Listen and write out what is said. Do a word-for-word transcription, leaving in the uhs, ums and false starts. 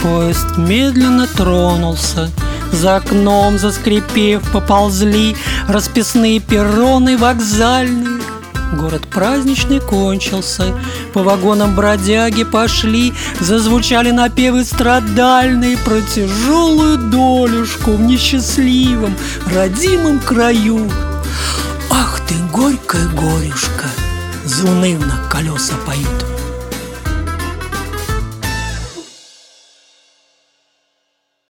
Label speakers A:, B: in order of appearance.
A: Поезд медленно тронулся. За окном, заскрипев, поползли расписные перроны вокзальные. Город праздничный кончился, по вагонам бродяги пошли, зазвучали напевы страдальные про тяжелую долюшку в несчастливом родимом краю. Ах ты, горькая горюшка, заунывно колеса поют.